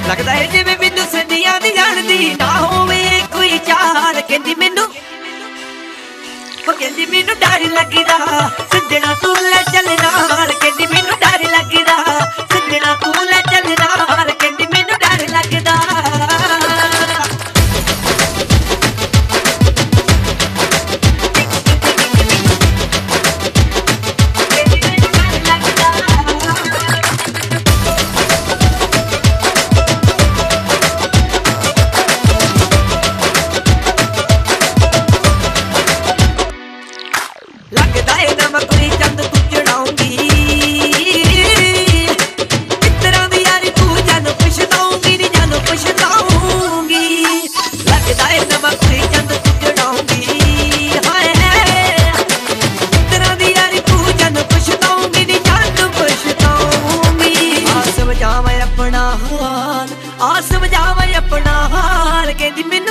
लगदा है जिवें मैनू सदियां दी जाणदी ना होवे कोई चाल। कहंदी मैनू डर लगदा सजना तू ले चल नाल। कहंदी मैनू डर लगदा सजना तू ले चल नाल। कहंदी मैनू डर लगदा लगदा है ना मैं कोई चंद तू चढ़ाऊंगी इतना दी यारी तू जानो पछताऊंगी नी जानो पछताऊंगी। लगदा है ना मैं कोई चंद तू चढ़ाऊंगी हाय इतना दी यारी तू जानो पछताऊंगी नी जानो पछताऊंगी। आ समझा मैं अपना हाल आ समझा मैं अपना हाल। कहंदी मैनू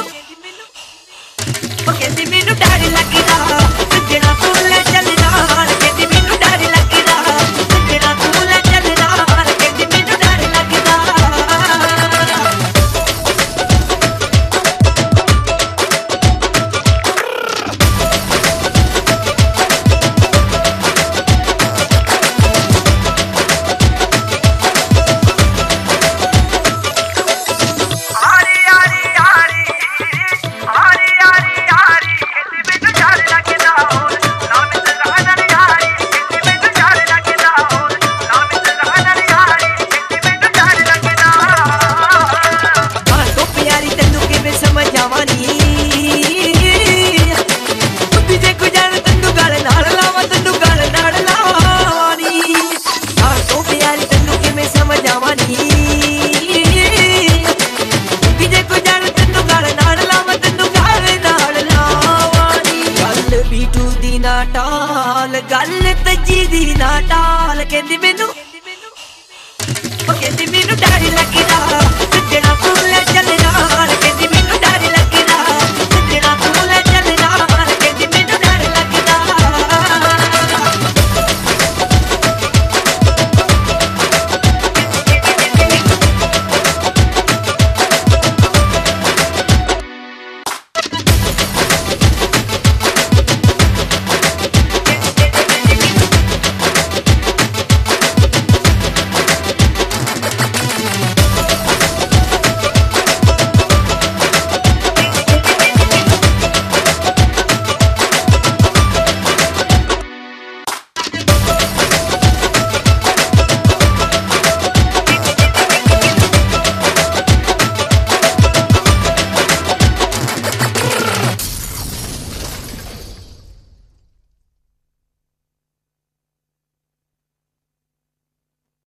डर लगदा सजना तू ले चल नाल। कहंदी मैनू डर लगदा सजना तू ले चल नाल। कहंदी मैनू डर लगदा टाल गल तजी दी ना टाल। कहंदी